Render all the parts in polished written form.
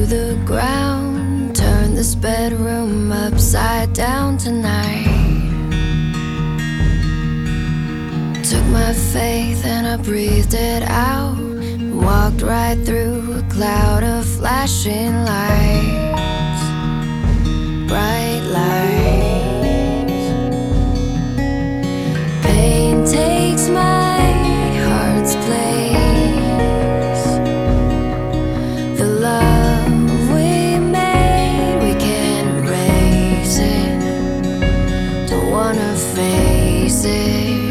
the ground, turn this bedroom upside down tonight. Took my faith and I breathed it out, walked right through a cloud of flashing lights, bright lights. Pain takes my heart's place. The love we made, we can't erase it. Don't wanna face it.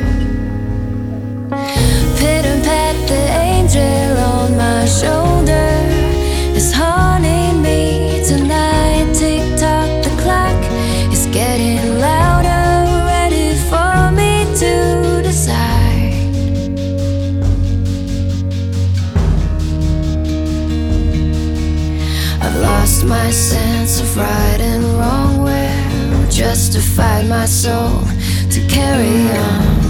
Pit and pat the angel on my shoulder is haunting me tonight. Tick tock, the clock is getting louder, ready for me to decide. I've lost my sense of right and wrong, where justified my soul to carry on.